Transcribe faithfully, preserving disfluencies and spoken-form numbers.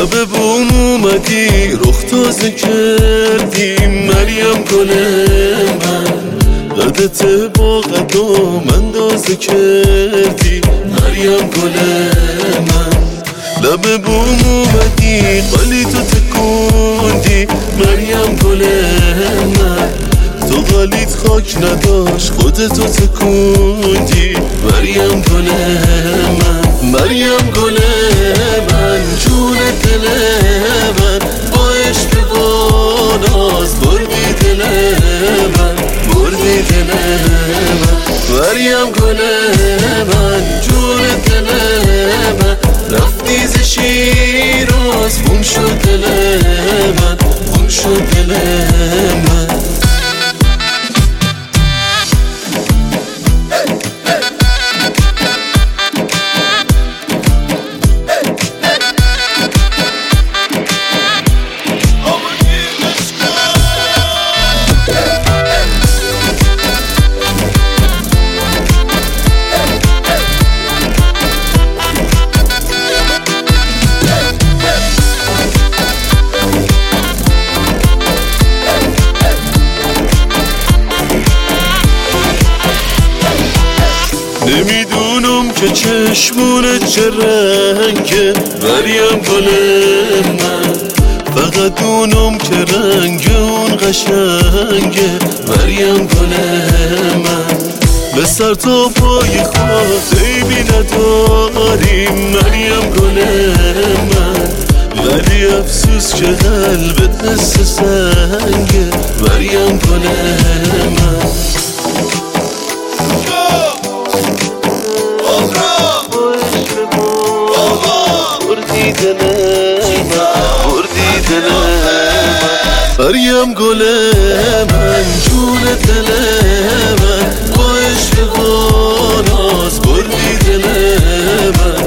لب بوم اومدی رخ تازه کردی مریم گل من، قدت با قدام اندازه کردی مریم گل من. لب بوم اومدی قالی تو تکوندی مریم گل من، تو قالیت خاک نداشت خودتو تکوندی مریم گل من. مریم گل من جون دل من، با عشق و ناز بردی دل من، بردی دل من. مریم گل من جون دل من، رفتی ز شیراز خون شد دل من، خون شد دل من. نمیدونم که چشمونت چه رنگه مریم گل من، فقط دونم که رنگ اون قشنگه مریم گل من. به سر تا پای خود عیبی نداریم مریم گل من، ولی افسوس که قلبت مثل سنگه مریم گل من. بردی دل من، بردی دل من. مریم گل من جون دل من، با عشق و ناز بردی دل من.